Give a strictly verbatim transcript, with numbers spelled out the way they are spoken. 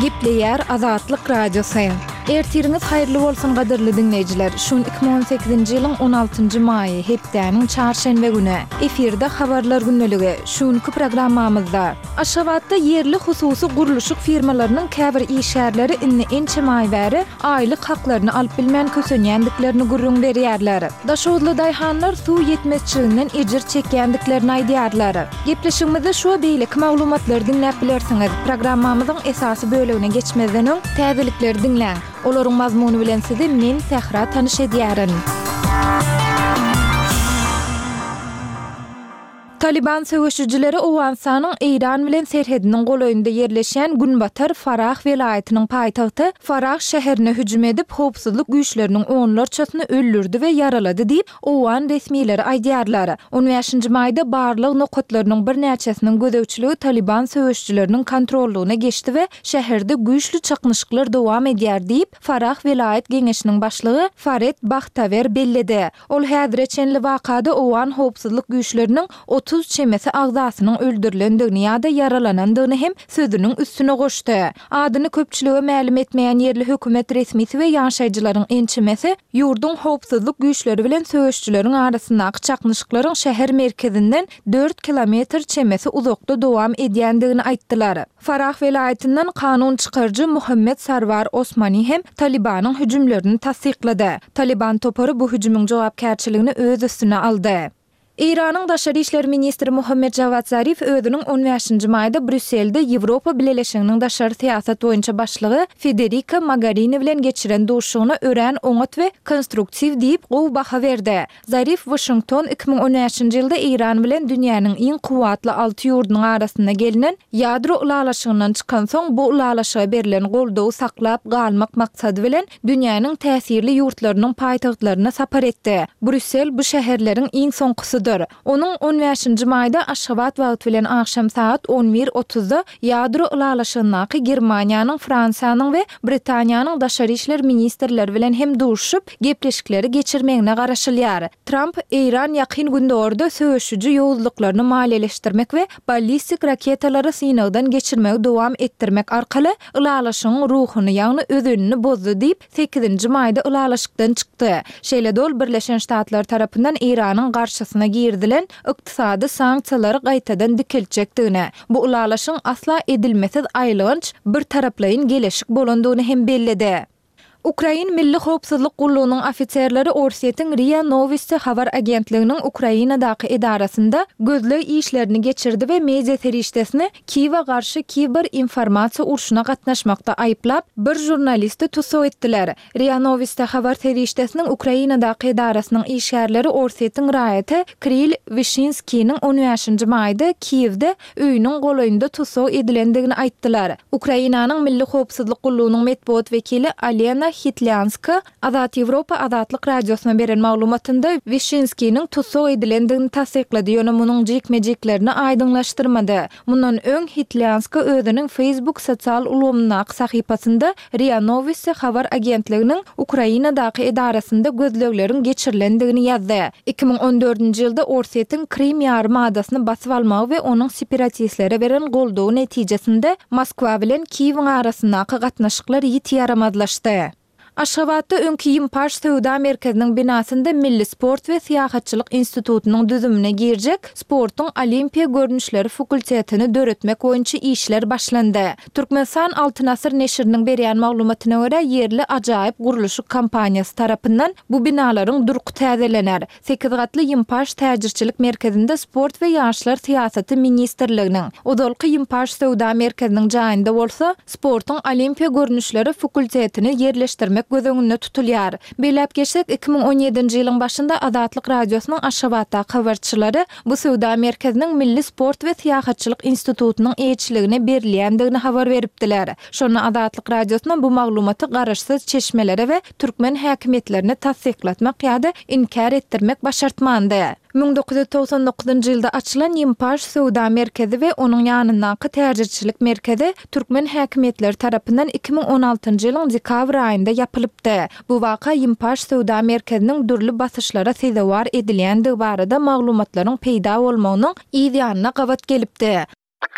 Gepleyer Azatlyk Radiosu. Ertiriniz hayırlı bolsun gaderli dinleyijiler. Şun iki bin on sekizinji ýylyň on altynjy maýy hepdäniň çarşembe güni efirde habarlar günneligi. Şunky programmamyzda Aşgabatda yerli hususy guruluşyk firmalarynyň käbir işgärleri inni ençe maýbäri aýlyk haklaryny alyp bilmän kösenýändiklerini gurrun berýärler. Daşodly daýhanlar suw ýetmezçiliginden ejir çekýändiklerini aýdýarlar. Gepleşigimizde şu beýlik maglumatlary dinläp bilersiňiz. Programmamyzyň esasy bölegine geçmezden öň täzelikleri dinläň. Olaryň mazmuny bilen sizi men Tehra tanyş edýärin. Taliban söwüşçüleri Owensanyň Iran bilen serhediniň golaýynda ýerleşen Günbatar Farah welaýatynyň paýtagty Farah şäherine hüjüm edip howpsuzlyk güýçleriniň onlarçasyny öldürdi we yaralady diýip Owan resmiýetleri aýdýarlar. on beşinji maýda barlyk nokatlarynyň bir näçesiniň gözegçiligi Taliban söwüşçüleriniň kontrollugyna geçdi we şäherde güýçli çaknyşyklar dowam edýär diýip Farah welaýat geňeşiniň başlygy Faret Bahtaver bellidi. Ol häzirçenli wakada Owan howpsuzlyk güýçleriniň otuz çemesi agzasynyň öldürilendigini ýa-da yaralanandygyny hem sözüniň üstüne goşdy. Adyny köpçüligi ma'lum etmeýän ýerli hökümet resmisi we ýaşaýjylaryň ençemesi ýurdun howpsuzlyk güýçleri bilen söwüşçüleriň arasyndaky çaknyşyklaryň şäher merkezinden dört kilometr çemesi uzakda dowam edýändigini aýtdylar. Farah welaýatynyň kanun çykarjy Muhammed Sarwar Osmani hem Talibanyň hüjümlerini tasdiklady. Taliban topary bu hüjümüň jogapkärçiligini öz üstüne aldy. İranyň Daşary işler ministri Muhammed Javad Zarif özüniň on beşinji maýda Brüsselde Ýewropa Birleşiginiň daşary siýasat boýunça başlygy Federica Mogherini bilen geçiren duşugyna örän oňat we konstruktiw diýip gowy baha berdi. Zarif Washington iki bin on beşinji ýylda İran bilen dünýäniň iň kuwatly alty ýurdunyň arasynda gelinen ýadro ulalaşygyndan çykan soň bu ulalaşyga berilen goldawy saklap galmak maksady bilen dünýäniň täsirli ýurtlarynyň paýtagtlaryna sapar etdi. Brüssel bu şäherleriň iň soňkusydyr. Onun on beşinji maýda Aşgabat wagt bilen akşam saat on bir otuzda ýadro ulalaşygyny Germaniýanyň, Fransiýanyň we Britaniýanyň daşary işler ministrleri bilen hem duruşup gepleşikleri geçirmegine garaşylýar. Trump İran ýakyn günde orada söwüşçü ýowuzlyklaryny maliýeleşdirmek we ballistik raketalary synagdan geçirmegi dowam etdirmek arkaly ulalaşygyň ruhuny ýagny özünni bozdy diýip sekizinji maýda ulalaşykdan çykdy. Şeýle dol Birleşen Ştatlar tarapyndan İranyň garşysyna girdilen ykdysady sanksiýalary gaýtadan dikilçekdigine, bu ulalaşyň asla edilmesiz aýlygynç bir taraplaýyn geleşik bolandygyny hem bellidi. Ukrain Milli Howpsuzlyk Gullugynyň ofitserleri Orset'in Ria Novosti habar agentliginiň Ukrainadaky edarasynda gözle işlerini geçirdi we media serişdesini Kiýewa garşy kiber informasiýa urşuna gatnaşmakda aýplap bir jurnalisti tutup etdiler. Ria Novosti habar serişdesiniň Ukrainadaky edarasynyň işgärleri Orset'in raýaty Kirill Vyshinskiň on beşinji maýda Kiýewde öýüniň golaýynda tutup edilendigini aýtdylar. Ukrainanyň Milli Howpsuzlyk Gullugynyň medpuat wekili Alena Hitlyanska Azat Ýewropa Azatlyk Radiosyna beren maglumatynda Vyshinskiň tutup edilendigini tasdiklady ýöne munyň jekmejeklerini aýdynlaşdyrmady. Mundan öň Hitlyanska özüniň Facebook sosial ulgamynyň sahypasynda Ria Novosti habar agentliginiň Ukrainadaky edarasynda gözlegleriň geçirilendigini ýazdy. iki bin on dördünji ýylda Orset'in Krim ýarymadasyny basyp almagy we onuň separatistlere beren goldawy netijesinde Moskwa bilen Kiýew arasyndaky gatnaşyklar ýiti ýaramazlaşdy. Aşgabatda öňki Ýympaş Söwda merkeziniň binasynda Milli Sport we Syýahatçylyk institutunyň düzümine girjek sportuň olimpiya görnüşleri fakultetini döretmek boýunça işler başlandy. Türkmenistan Altyn Asyr neşriniň berýän maglumatyna görä yerli ajaýyp guruluşyk kampaniýasy tarapyndan bu binalaryň durky täzelener. sekiz gatly Ýympaş täjirçilik merkezinde sport we ýaşlar syýasaty ministrliginiň odalky Ýympaş Söwda merkeziniň jaýynda bolsa sportuň olimpiya görnüşleri fakultetini ýerleşdirmek gözüňde tutulýar. Beläp geçsek iki bin on ýedinji ýylyň başynda Azatlyk Radiosynyň Aşgabatda habarçylary bu Söwda merkeziniň Milli Sport we Syýahatçylyk institutunyň eýçiligine berilýändigini habar beripdiler. Şonu Azatlyk Radiosyna bu maglumaty garaşsyz çeşmelere we türkmen häkimetlerini tasdiklatmak ýa-da inkar etdirmek başartmandy. bin dokuz yüz toksan dokuzuncu ýylda açylan Ýympaş Söwda merkezi we onuň ýanyndaky täjirçilik merkezi türkmen häkimetleri tarapyndan iki bin on altynjy ýylyň dekabr aýynda ýapylypdy. Bu waka Ýympaş Söwda merkeziniň dürli basyşlara sezewar edilýändigi barada maglumatlaryň peýda bolmagynyň ýygyna gawat gelipdi.